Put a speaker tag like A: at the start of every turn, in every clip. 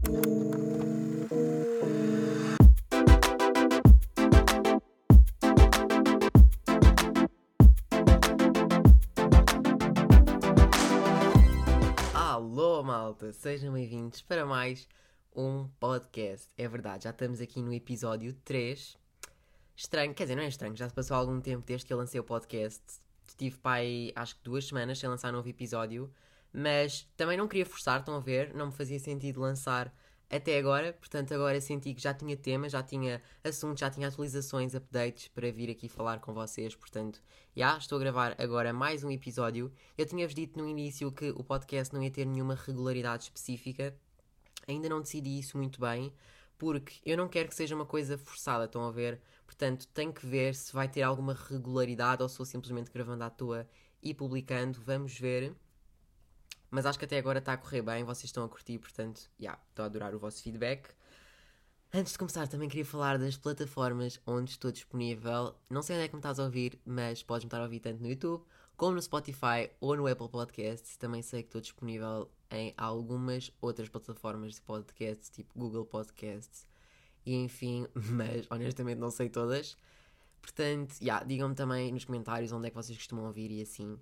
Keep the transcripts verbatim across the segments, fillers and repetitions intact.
A: Alô, malta! Sejam bem-vindos para mais um podcast. É verdade, já estamos aqui no episódio três. Estranho, quer dizer, não é estranho, já se passou algum tempo desde que eu lancei o podcast. Estive para aí, acho que duas semanas sem lançar um novo episódio, mas também não queria forçar, estão a ver? Não me fazia sentido lançar até agora, portanto agora senti que já tinha tema, já tinha assuntos, já tinha atualizações, updates para vir aqui falar com vocês, portanto, já estou a gravar agora mais um episódio. Eu tinha-vos dito no início que o podcast não ia ter nenhuma regularidade específica, ainda não decidi isso muito bem, porque eu não quero que seja uma coisa forçada, estão a ver? Portanto, tenho que ver se vai ter alguma regularidade ou se vou simplesmente gravando à toa e publicando, vamos ver. Mas acho que até agora está a correr bem, vocês estão a curtir, portanto, já, yeah, estou a adorar o vosso feedback. Antes de começar, também queria falar das plataformas onde estou disponível. Não sei onde é que me estás a ouvir, mas podes me estar a ouvir tanto no YouTube, como no Spotify ou no Apple Podcasts. Também sei que estou disponível em algumas outras plataformas de podcasts, tipo Google Podcasts e enfim, mas honestamente não sei todas. Portanto, yeah, digam-me também nos comentários onde é que vocês costumam ouvir e assim.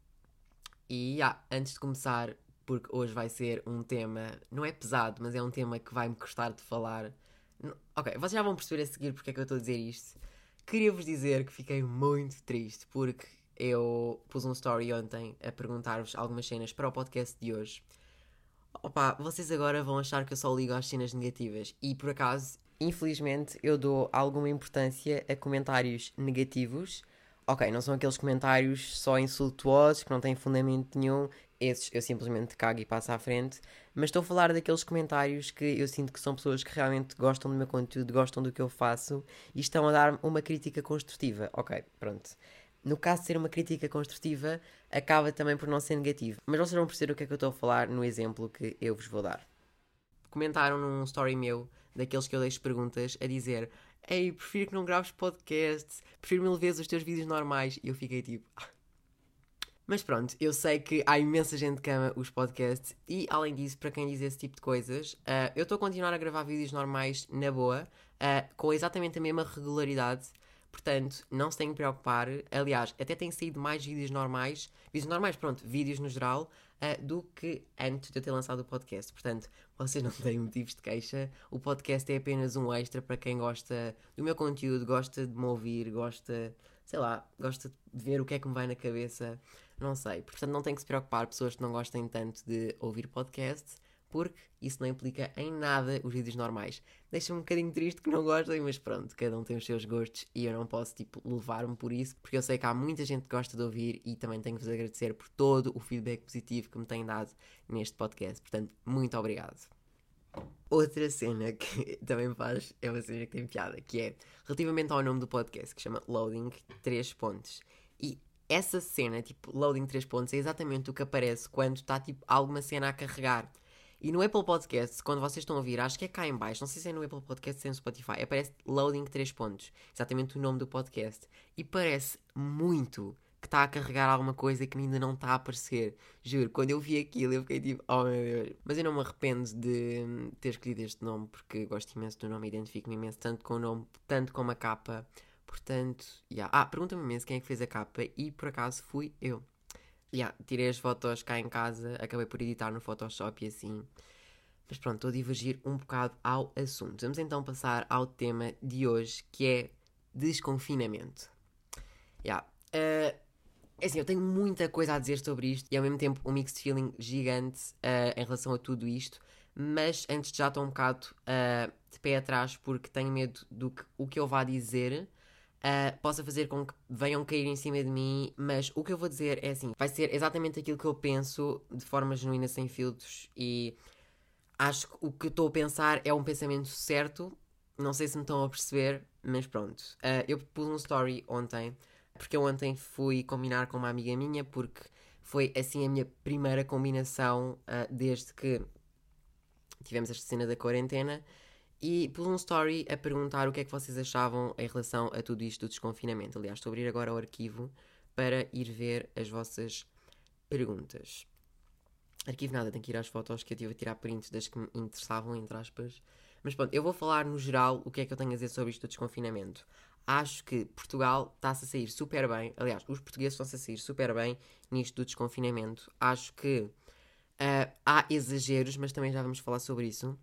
A: E yeah, antes de começar, porque hoje vai ser um tema, não é pesado, mas é um tema que vai-me custar de falar. Ok, vocês já vão perceber a seguir porque é que eu estou a dizer isto. Queria-vos dizer que fiquei muito triste porque eu pus um story ontem a perguntar-vos algumas cenas para o podcast de hoje. Opa, vocês agora vão achar que eu só ligo às cenas negativas e por acaso, infelizmente, eu dou alguma importância a comentários negativos. Ok, não são aqueles comentários só insultuosos, que não têm fundamento nenhum. Esses eu simplesmente cago e passo à frente. Mas estou a falar daqueles comentários que eu sinto que são pessoas que realmente gostam do meu conteúdo, gostam do que eu faço e estão a dar uma crítica construtiva. Ok, pronto. No caso de ser uma crítica construtiva, acaba também por não ser negativo. Mas vocês vão perceber o que é que eu estou a falar no exemplo que eu vos vou dar. Comentaram num story meu, daqueles que eu deixo perguntas, a dizer: ei, prefiro que não graves podcasts, prefiro mil vezes os teus vídeos normais. E eu fiquei tipo... Mas pronto, eu sei que há imensa gente que ama os podcasts e, além disso, para quem diz esse tipo de coisas, uh, eu estou a continuar a gravar vídeos normais na boa, uh, com exatamente a mesma regularidade. Portanto, não se têm que preocupar. Aliás, até têm saído mais vídeos normais, vídeos normais, pronto, vídeos no geral, uh, do que antes de eu ter lançado o podcast. Portanto, vocês não têm motivos de queixa. O podcast é apenas um extra para quem gosta do meu conteúdo, gosta de me ouvir, gosta, sei lá, gosta de ver o que é que me vai na cabeça. Não sei. Portanto, não tem que se preocupar pessoas que não gostem tanto de ouvir podcast, porque isso não implica em nada os vídeos normais. Deixa-me um bocadinho triste que não gostem, mas pronto, cada um tem os seus gostos e eu não posso, tipo, levar-me por isso, porque eu sei que há muita gente que gosta de ouvir e também tenho que vos agradecer por todo o feedback positivo que me têm dado neste podcast. Portanto, muito obrigado. Outra cena que também me faz, é uma cena que tem piada, que é relativamente ao nome do podcast, que chama Loading três pontos. E essa cena, tipo, Loading três pontos, é exatamente o que aparece quando está, tipo, alguma cena a carregar. E no Apple Podcasts, quando vocês estão a ouvir, acho que é cá em baixo, não sei se é no Apple Podcasts ou no Spotify, aparece Loading três pontos, exatamente o nome do podcast. E parece muito que está a carregar alguma coisa que ainda não está a aparecer. Juro, quando eu vi aquilo eu fiquei tipo, oh meu Deus. Mas eu não me arrependo de ter escolhido este nome, porque gosto imenso do nome, identifico-me imenso tanto com o nome, tanto com a capa. Portanto, yeah. Ah, pergunta-me imenso quem é que fez a capa e por acaso fui eu. Yeah, tirei as fotos cá em casa, acabei por editar no Photoshop e assim. Mas pronto, estou a divergir um bocado ao assunto. Vamos então passar ao tema de hoje, que é desconfinamento. Yeah. Uh, é assim, eu tenho muita coisa a dizer sobre isto e ao mesmo tempo um mixed feeling gigante uh, em relação a tudo isto. Mas antes de já estou um bocado uh, de pé atrás porque tenho medo do que o que eu vá dizer... Uh, possa fazer com que venham cair em cima de mim, mas o que eu vou dizer é assim, vai ser exatamente aquilo que eu penso de forma genuína, sem filtros, e acho que o que estou a pensar é um pensamento certo, não sei se me estão a perceber, mas pronto. Uh, eu pus um story ontem, porque eu ontem fui combinar com uma amiga minha, porque foi assim a minha primeira combinação uh, desde que tivemos esta cena da quarentena. E pus um story a perguntar o que é que vocês achavam em relação a tudo isto do desconfinamento. Aliás, estou a abrir agora o arquivo para ir ver as vossas perguntas. Arquivo nada, tenho que ir às fotos que eu tive a tirar prints das que me interessavam, entre aspas. Mas pronto, eu vou falar no geral o que é que eu tenho a dizer sobre isto do desconfinamento. Acho que Portugal está-se a sair super bem. Aliás, os portugueses estão-se a sair super bem nisto do desconfinamento. Acho que uh, há exageros, mas também já vamos falar sobre isso.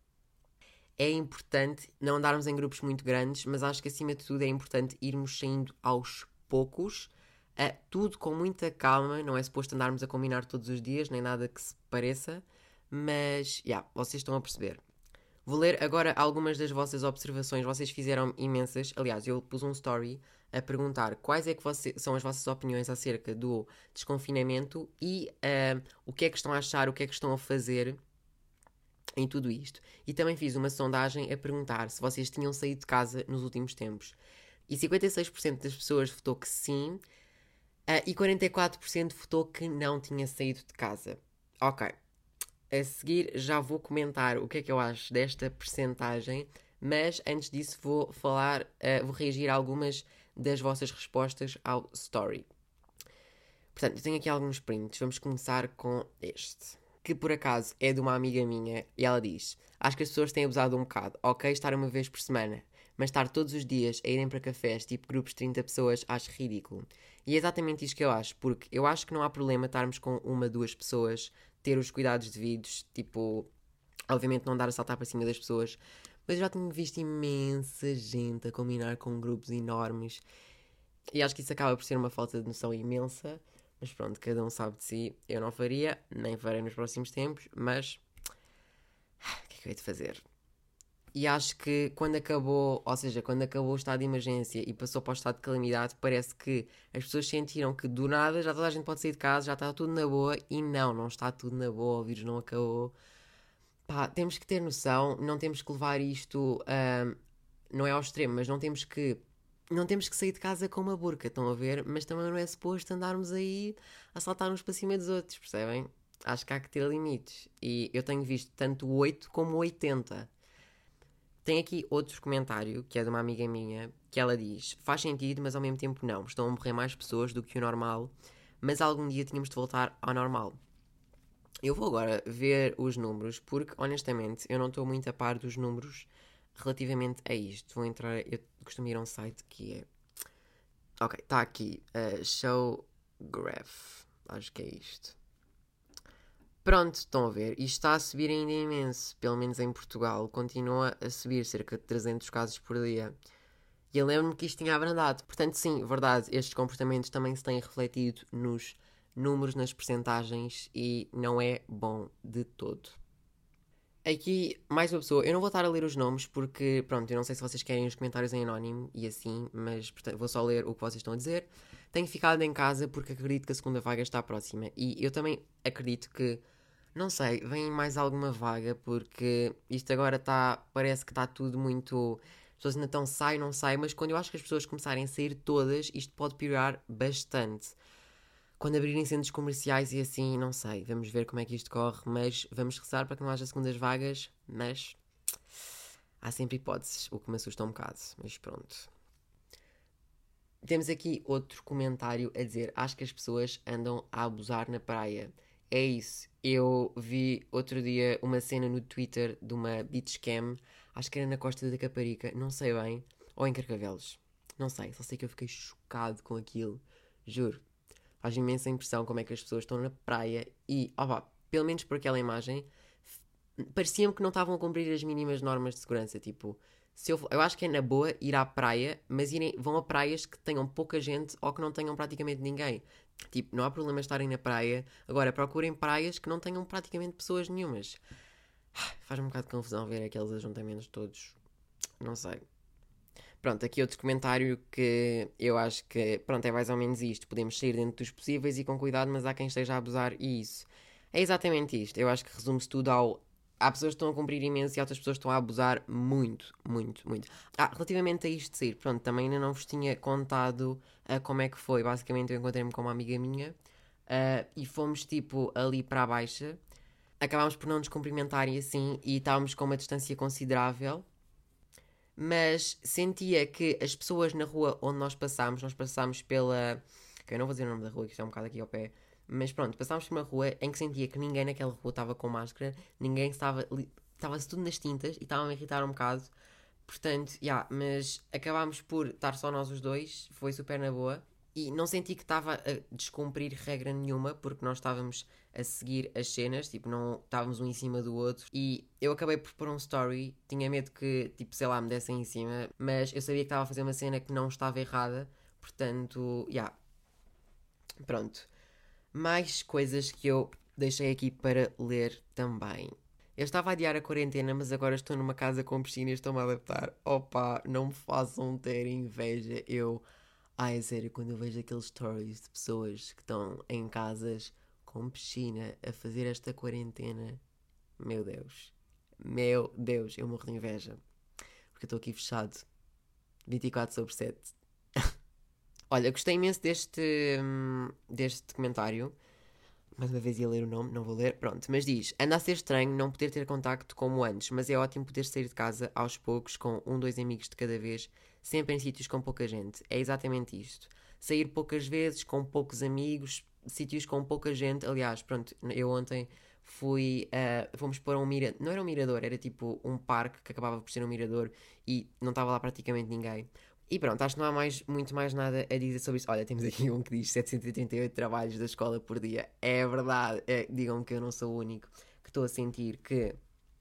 A: É importante não andarmos em grupos muito grandes, mas acho que acima de tudo é importante irmos saindo aos poucos, uh, tudo com muita calma. Não é suposto andarmos a combinar todos os dias, nem nada que se pareça, mas, já, yeah, vocês estão a perceber. Vou ler agora algumas das vossas observações. Vocês fizeram imensas. Aliás, eu pus um story a perguntar quais é que você, são as vossas opiniões acerca do desconfinamento e uh, o que é que estão a achar, o que é que estão a fazer em tudo isto. E também fiz uma sondagem a perguntar se vocês tinham saído de casa nos últimos tempos. E cinquenta e seis por cento das pessoas votou que sim uh, e quarenta e quatro por cento votou que não tinha saído de casa. Ok. A seguir já vou comentar o que é que eu acho desta percentagem, mas antes disso vou falar, uh, vou reagir a algumas das vossas respostas ao story. Portanto, eu tenho aqui alguns prints, vamos começar com este, que por acaso é de uma amiga minha, e ela diz: acho que as pessoas têm abusado um bocado, ok estar uma vez por semana, mas estar todos os dias a irem para cafés, tipo grupos de trinta pessoas, acho ridículo. E é exatamente isto que eu acho, porque eu acho que não há problema estarmos com uma, duas pessoas, ter os cuidados devidos, tipo, obviamente não dar a saltar para cima das pessoas, mas eu já tenho visto imensa gente a combinar com grupos enormes e acho que isso acaba por ser uma falta de noção imensa, mas pronto, cada um sabe de si. Eu não faria, nem farei nos próximos tempos, mas o que é que eu hei de fazer? E acho que quando acabou, ou seja, quando acabou o estado de emergência e passou para o estado de calamidade, parece que as pessoas sentiram que do nada já toda a gente pode sair de casa, já está tudo na boa, e não, não está tudo na boa, o vírus não acabou. Pá, temos que ter noção, não temos que levar isto, hum, não é ao extremo, mas não temos que, não temos que sair de casa com uma burca, estão a ver? Mas também não é suposto andarmos aí a saltar uns para cima dos outros, percebem? Acho que há que ter limites. E eu tenho visto tanto oito como oitenta. Tem aqui outro comentário, que é de uma amiga minha, que ela diz: faz sentido, mas ao mesmo tempo não. Estão a morrer mais pessoas do que o normal, mas algum dia tínhamos de voltar ao normal. Eu vou agora ver os números, porque honestamente eu não estou muito a par dos números relativamente a isto. Vou entrar, eu costumo ir a um site que é... Ok, está aqui, uh, Show Graph, acho que é isto. Pronto, estão a ver, isto está a subir ainda imenso, pelo menos em Portugal, continua a subir cerca de trezentos casos por dia. E eu lembro-me que isto tinha abrandado, portanto sim, verdade, estes comportamentos também se têm refletido nos números, nas percentagens, e não é bom de todo. Aqui, mais uma pessoa, eu não vou estar a ler os nomes porque, pronto, eu não sei se vocês querem os comentários em anónimo e assim, mas portanto, vou só ler o que vocês estão a dizer. Tenho ficado em casa porque acredito que a segunda vaga está próxima e eu também acredito que, não sei, vem mais alguma vaga porque isto agora está, parece que está tudo muito... As pessoas ainda estão sai, não sai, mas quando eu acho que as pessoas começarem a sair todas, isto pode piorar bastante. Quando abrirem centros comerciais e assim, não sei, vamos ver como é que isto corre, mas vamos rezar para que não haja segundas vagas, mas há sempre hipóteses, o que me assusta um bocado, mas pronto. Temos aqui outro comentário a dizer: acho que as pessoas andam a abusar na praia. É isso, eu vi outro dia uma cena no Twitter de uma beach cam, acho que era na Costa da Caparica, não sei bem, ou em Carcavelos, não sei, só sei que eu fiquei chocado com aquilo, juro. Faz imensa impressão como é que as pessoas estão na praia e, ó, pelo menos por aquela imagem, parecia-me que não estavam a cumprir as mínimas normas de segurança. Tipo, se eu, eu acho que é na boa ir à praia, mas irem, vão a praias que tenham pouca gente ou que não tenham praticamente ninguém. Tipo, não há problema estarem na praia. Agora, procurem praias que não tenham praticamente pessoas nenhumas. Faz-me um bocado de confusão ver aqueles ajuntamentos todos. Não sei. Pronto, aqui outro comentário que eu acho que, pronto, é mais ou menos isto. Podemos sair dentro dos possíveis e com cuidado, mas há quem esteja a abusar e isso. É exatamente isto. Eu acho que resume-se tudo ao... Há pessoas que estão a cumprir imenso e outras pessoas que estão a abusar muito, muito, muito. Ah, relativamente a isto de sair, pronto, também ainda não vos tinha contado uh, como é que foi. Basicamente eu encontrei-me com uma amiga minha uh, e fomos tipo ali para a baixa. Acabámos por não nos cumprimentar e assim, e estávamos com uma distância considerável. Mas sentia que as pessoas na rua onde nós passámos, nós passámos pela... Ok, eu não vou dizer o nome da rua, que está um bocado aqui ao pé, Mas pronto, passámos por uma rua em que sentia que ninguém naquela rua estava com máscara, ninguém estava, estava-se tudo nas tintas e estava-me a irritar um bocado. Portanto, já, yeah, mas acabámos por estar só nós os dois, foi super na boa. E não senti que estava a descumprir regra nenhuma, porque nós estávamos a seguir as cenas, tipo, não estávamos um em cima do outro. E eu acabei por pôr um story, tinha medo que, tipo, sei lá, me dessem em cima, mas eu sabia que estava a fazer uma cena que não estava errada, portanto, já. Yeah. Pronto. Mais coisas que eu deixei aqui para ler também. Eu estava a adiar a quarentena, mas agora estou numa casa com piscina e estou-me a adaptar. Opa, não me façam ter inveja. Eu, ai, é sério, quando eu vejo aqueles stories de pessoas que estão em casas com piscina a fazer esta quarentena, meu Deus, meu Deus, eu morro de inveja. Porque eu estou aqui fechado vinte e quatro sobre sete. Olha, gostei imenso deste, hum, deste comentário. Mais uma vez ia ler o nome, não vou ler. Pronto, mas diz: anda a ser estranho não poder ter contacto como antes, mas é ótimo poder sair de casa aos poucos com um, dois amigos de cada vez, sempre em sítios com pouca gente. É exatamente isto. Sair poucas vezes, com poucos amigos, sítios com pouca gente. Aliás, pronto, eu ontem fui. Uh, fomos para um mirador. Não era um mirador, era tipo um parque que acabava por ser um mirador e não estava lá praticamente ninguém. E pronto, acho que não há mais, muito mais nada a dizer sobre isso. Olha, temos aqui um que diz setecentos e trinta e oito trabalhos da escola por dia. É verdade. É, digam que eu não sou o único que estou a sentir que...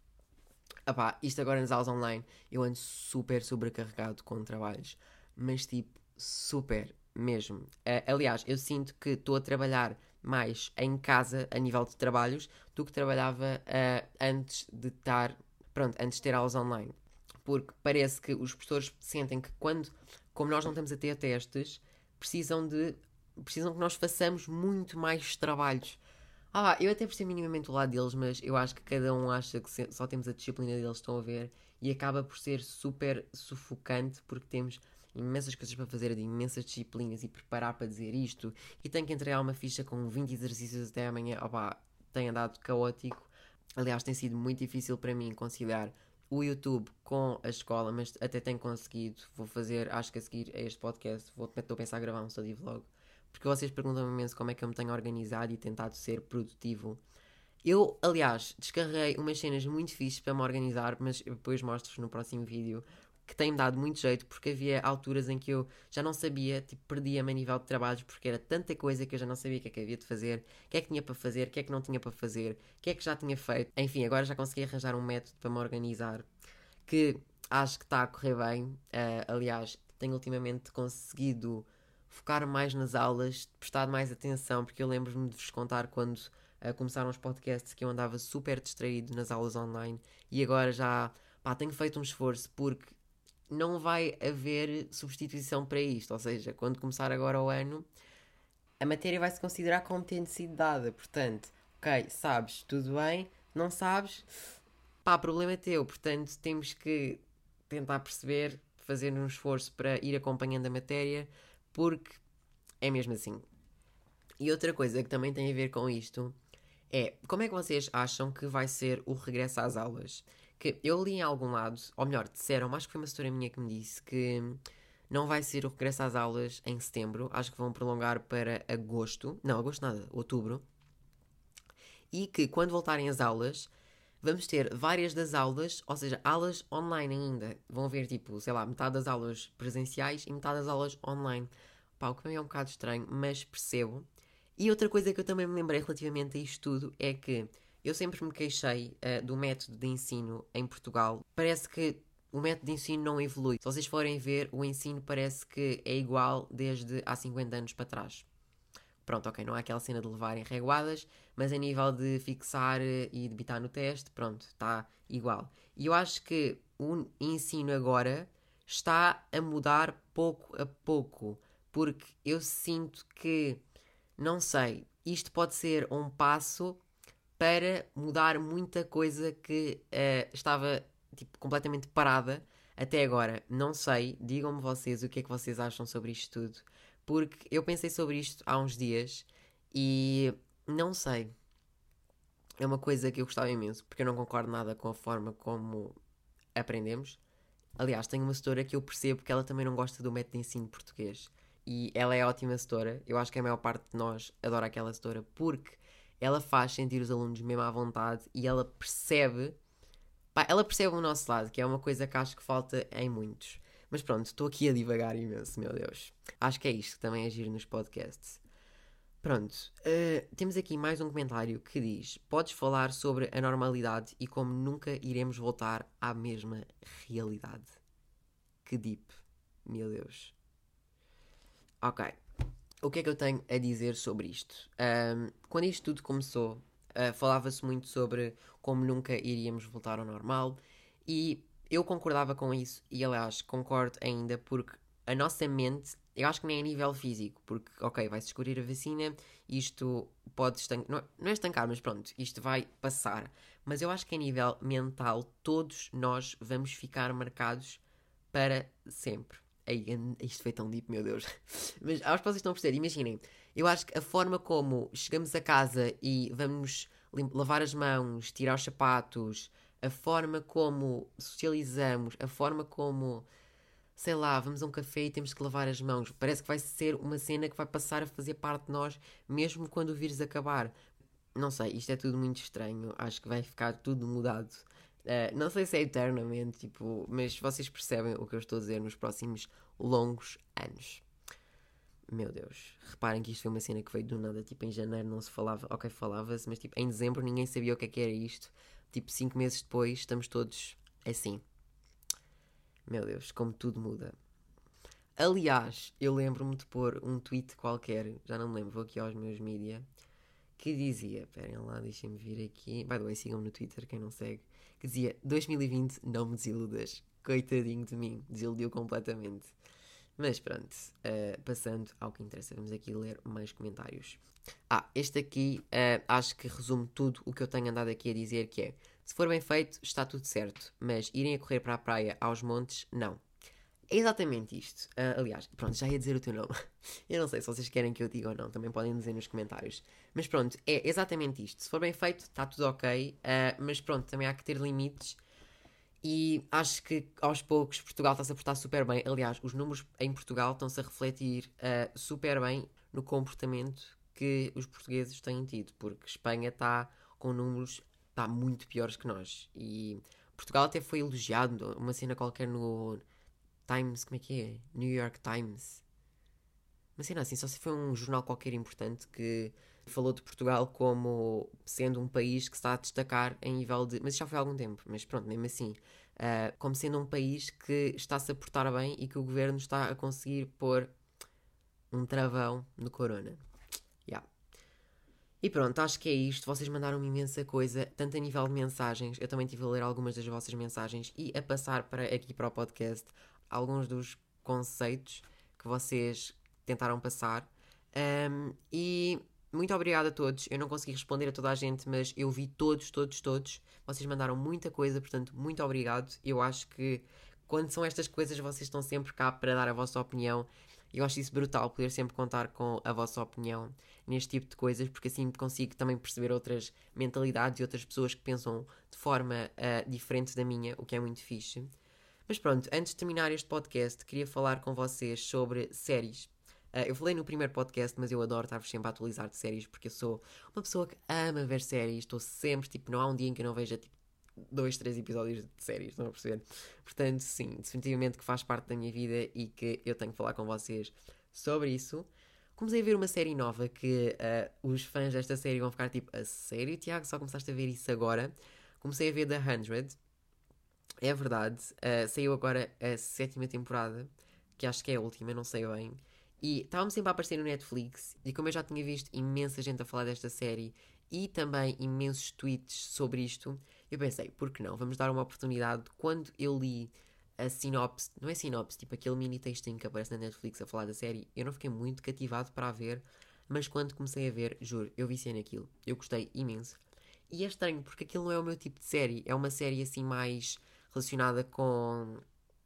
A: Epá, isto agora nas aulas online, eu ando super sobrecarregado com trabalhos. Mas tipo, super mesmo. Uh, aliás, eu sinto que estou a trabalhar mais em casa, a nível de trabalhos, do que trabalhava uh, antes de estar... Pronto, antes de ter aulas online. Porque parece que os professores sentem que quando, como nós não estamos a ter testes, precisam de precisam que nós façamos muito mais trabalhos. Ah, eu até percebo minimamente o lado deles, mas eu acho que cada um acha que só temos a disciplina deles, estão a ver, e acaba por ser super sufocante porque temos imensas coisas para fazer, de imensas disciplinas e preparar para dizer isto, e tenho que entregar uma ficha com vinte exercícios até amanhã. Opá, tem andado caótico. Aliás, tem sido muito difícil para mim conciliar o YouTube com a escola, mas até tenho conseguido. Vou fazer, acho que a seguir a este podcast, vou estou a pensar a gravar um study vlog, porque vocês perguntam-me imenso como é que eu me tenho organizado e tentado ser produtivo. Eu, aliás, descarreguei umas cenas muito fixes para me organizar, mas depois mostro-vos no próximo vídeo, que tem-me dado muito jeito, porque havia alturas em que eu já não sabia, tipo, perdia-me a nível de trabalhos, porque era tanta coisa que eu já não sabia o que é que havia de fazer, o que é que tinha para fazer, o que é que não tinha para fazer, o que é que já tinha feito. Enfim, agora já consegui arranjar um método para me organizar, que acho que está a correr bem. Uh, aliás, tenho ultimamente conseguido focar mais nas aulas, prestar mais atenção, porque eu lembro-me de vos contar quando uh, começaram os podcasts que eu andava super distraído nas aulas online, e agora já, pá, tenho feito um esforço, porque não vai haver substituição para isto. Ou seja, quando começar agora o ano, a matéria vai-se considerar como tendo sido dada. Portanto, ok, sabes, tudo bem, não sabes, pá, problema é teu. Portanto, temos que tentar perceber, fazer um esforço para ir acompanhando a matéria, porque é mesmo assim. E outra coisa que também tem a ver com isto é, como é que vocês acham que vai ser o regresso às aulas? Que eu li em algum lado, ou melhor, disseram, acho que foi uma setora minha que me disse que não vai ser o regresso às aulas em setembro, acho que vão prolongar para agosto, não, agosto nada, outubro, e que quando voltarem as aulas, vamos ter várias das aulas, ou seja, aulas online ainda, vão haver tipo, sei lá, metade das aulas presenciais e metade das aulas online. Pá, o que também é um bocado estranho, mas percebo. E outra coisa que eu também me lembrei relativamente a isto tudo é que eu sempre me queixei uh, do método de ensino em Portugal. Parece que o método de ensino não evolui. Se vocês forem ver, o ensino parece que é igual desde há cinquenta anos para trás. Pronto, ok, não há aquela cena de levarem reguadas, mas a nível de fixar e debitar no teste, pronto, está igual. E eu acho que o ensino agora está a mudar pouco a pouco, porque eu sinto que, não sei, isto pode ser um passo para mudar muita coisa que uh, estava tipo, completamente parada até agora. Não sei, digam-me vocês o que é que vocês acham sobre isto tudo, porque eu pensei sobre isto há uns dias e não sei. É uma coisa que eu gostava imenso, porque eu não concordo nada com a forma como aprendemos. Aliás, tenho uma setora que eu percebo que ela também não gosta do método de ensino português. e ela é ótima setora. Eu acho que a maior parte de nós adora aquela setora porque ela faz sentir os alunos mesmo à vontade e ela percebe, pá, ela percebe o nosso lado, que é uma coisa que acho que falta em muitos. Mas pronto, estou aqui a divagar imenso, meu Deus. Acho que é isto que também é giro nos podcasts. Pronto, uh, temos aqui mais um comentário que diz: podes falar sobre a normalidade e como nunca iremos voltar à mesma realidade. Que deep, meu Deus. Ok, o que é que eu tenho a dizer sobre isto? Um, quando isto tudo começou, uh, falava-se muito sobre como nunca iríamos voltar ao normal e eu concordava com isso e, aliás, concordo ainda porque a nossa mente, eu acho que nem a nível físico, porque, ok, vai-se descobrir a vacina, isto pode estancar, não, não é estancar, mas pronto, isto vai passar. Mas eu acho que a nível mental, todos nós vamos ficar marcados para sempre. Ei, isto foi tão deep, meu Deus. Mas acho que vocês estão a perceber, imaginem, eu acho que a forma como chegamos a casa e vamos lavar as mãos, tirar os sapatos, a forma como socializamos, a forma como, sei lá, vamos a um café e temos que lavar as mãos. Parece que vai ser uma cena que vai passar a fazer parte de nós, mesmo quando o vírus acabar. Não sei, isto é tudo muito estranho. Acho que vai ficar tudo mudado. Uh, não sei se é eternamente, tipo, mas vocês percebem o que eu estou a dizer nos próximos longos anos. Meu Deus, reparem que isto foi uma cena que veio do nada, tipo, em janeiro não se falava, ok, falava-se, mas tipo, em dezembro ninguém sabia o que é que era isto. Tipo, cinco meses depois, estamos todos assim. Meu Deus, como tudo muda. Aliás, eu lembro-me de pôr um tweet qualquer, já não me lembro, vou aqui aos meus mídia, que dizia, esperem lá, deixem-me vir aqui, by the way, sigam-me no Twitter, quem não segue, que dizia, dois mil e vinte, não me desiludas. Coitadinho de mim, desiludiu completamente. Mas pronto, uh, passando ao que interessa, vamos aqui ler mais comentários. Ah, este aqui uh, acho que resume tudo o que eu tenho andado aqui a dizer, que é, se for bem feito, está tudo certo, mas irem a correr para a praia, aos montes, não. É exatamente isto. Uh, aliás, pronto, já ia dizer o teu nome. Eu não sei se vocês querem que eu diga ou não, também podem dizer nos comentários. Mas pronto, é exatamente isto. Se for bem feito, está tudo ok, uh, mas pronto, também há que ter limites. E acho que aos poucos Portugal está-se a portar super bem. Aliás, os números em Portugal estão-se a refletir uh, super bem no comportamento que os portugueses têm tido, porque Espanha está com números está muito piores que nós. E Portugal até foi elogiado, uma cena qualquer no Times, como é que é? New York Times. Uma cena assim, só se foi um jornal qualquer importante que falou de Portugal como sendo um país que está a destacar em nível de... Mas isso já foi há algum tempo, mas pronto, mesmo assim. Uh, como sendo um país que está-se a portar bem e que o governo está a conseguir pôr um travão no corona. Yeah. E pronto, acho que é isto. Vocês mandaram-me imensa coisa, tanto a nível de mensagens, eu também estive a ler algumas das vossas mensagens e a passar para aqui para o podcast alguns dos conceitos que vocês tentaram passar. Um, e muito obrigada a todos. Eu não consegui responder a toda a gente, mas eu vi todos, todos, todos. Vocês mandaram muita coisa, portanto, muito obrigado. Eu acho que quando são estas coisas, vocês estão sempre cá para dar a vossa opinião. Eu acho isso brutal, poder sempre contar com a vossa opinião neste tipo de coisas, porque assim consigo também perceber outras mentalidades e outras pessoas que pensam de forma uh, diferente da minha, o que é muito fixe. Mas pronto, antes de terminar este podcast, queria falar com vocês sobre séries. Uh, eu falei no primeiro podcast, mas eu adoro estar-vos sempre a atualizar de séries, porque eu sou uma pessoa que ama ver séries. Estou sempre, tipo, não há um dia em que eu não veja, tipo, dois, três episódios de séries, estão a perceber? Portanto, sim, definitivamente que faz parte da minha vida e que eu tenho que falar com vocês sobre isso. Comecei a ver uma série nova que uh, os fãs desta série vão ficar tipo, a sério, Tiago? Só começaste a ver isso agora? Comecei a ver The hundred. É verdade, uh, saiu agora a sétima temporada, que acho que é a última, não sei bem. E estava-me sempre a aparecer no Netflix, e como eu já tinha visto imensa gente a falar desta série e também imensos tweets sobre isto, eu pensei, por que não? Vamos dar uma oportunidade. Quando eu li a sinopse, não é sinopse, tipo aquele mini textinho que aparece na Netflix a falar da série, eu não fiquei muito cativado para a ver, mas quando comecei a ver, juro, eu viciei naquilo. Eu gostei imenso. E é estranho, porque aquilo não é o meu tipo de série, é uma série assim mais relacionada com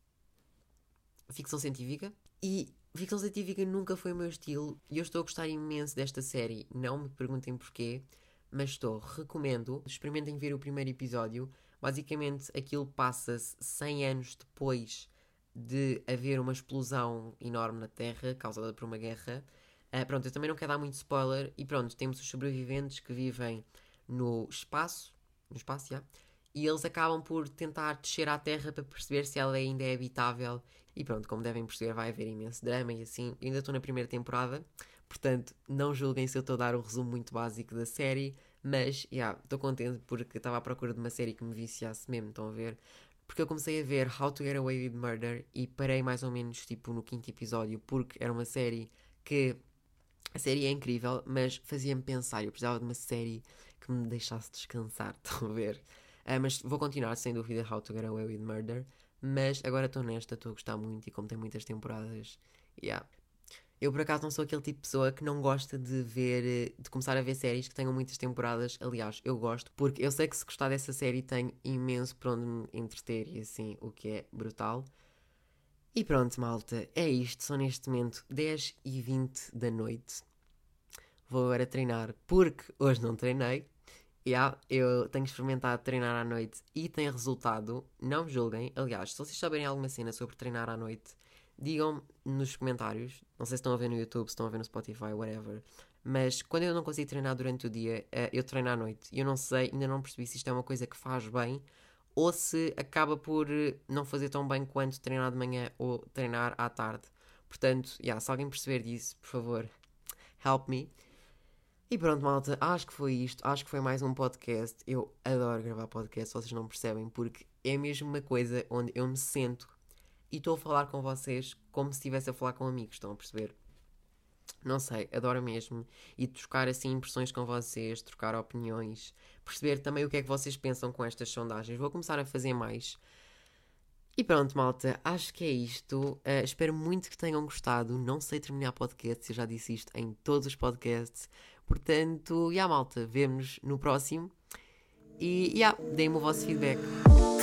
A: ficção científica. E ficção científica nunca foi o meu estilo e eu estou a gostar imenso desta série. Não me perguntem porquê, mas estou, recomendo, experimentem ver o primeiro episódio. Basicamente aquilo passa-se cem anos depois de haver uma explosão enorme na Terra, causada por uma guerra. Uh, pronto, eu também não quero dar muito spoiler. E pronto, temos os sobreviventes que vivem no espaço, no espaço, já, e eles acabam por tentar descer à Terra para perceber se ela ainda é habitável. E pronto, como devem perceber, vai haver imenso drama e assim. Eu ainda estou na primeira temporada, portanto, não julguem se eu estou a dar um resumo muito básico da série, mas, já, yeah, estou contente porque estava à procura de uma série que me viciasse mesmo, estão a ver? Porque eu comecei a ver How to Get Away with Murder e parei mais ou menos, tipo, no quinto episódio, porque era uma série que... A série é incrível, mas fazia-me pensar, eu precisava de uma série que me deixasse descansar, estão a ver? Uh, mas vou continuar, sem dúvida, How to Get Away with Murder. Mas agora estou nesta, estou a gostar muito e como tem muitas temporadas, yeah. Eu por acaso não sou aquele tipo de pessoa que não gosta de ver, de começar a ver séries que tenham muitas temporadas. Aliás, eu gosto, porque eu sei que se gostar dessa série tenho imenso para onde me entreter e assim, o que é brutal. E pronto, malta, é isto, são neste momento dez e vinte da noite. Vou agora treinar, porque hoje não treinei. Yeah, eu tenho experimentado treinar à noite e tem resultado, não me julguem. Aliás, se vocês saberem alguma cena sobre treinar à noite, digam-me nos comentários. Não sei se estão a ver no YouTube, se estão a ver no Spotify, whatever. Mas quando eu não consigo treinar durante o dia, eu treino à noite. E eu não sei, ainda não percebi se isto é uma coisa que faz bem ou se acaba por não fazer tão bem quanto treinar de manhã ou treinar à tarde. Portanto, yeah, se alguém perceber disso, por favor, help me. E pronto, malta, acho que foi isto. Acho que foi mais um podcast. Eu adoro gravar podcast, vocês não percebem, porque é mesmo uma coisa onde eu me sento e estou a falar com vocês como se estivesse a falar com amigos, estão a perceber? Não sei, adoro mesmo. E trocar assim impressões com vocês, trocar opiniões, perceber também o que é que vocês pensam com estas sondagens. Vou começar a fazer mais. E pronto, malta, acho que é isto. Uh, espero muito que tenham gostado. Não sei terminar podcasts, eu já disse isto em todos os podcasts. Portanto, já, yeah, malta, vemo-nos no próximo. E, já, yeah, deem-me o vosso feedback.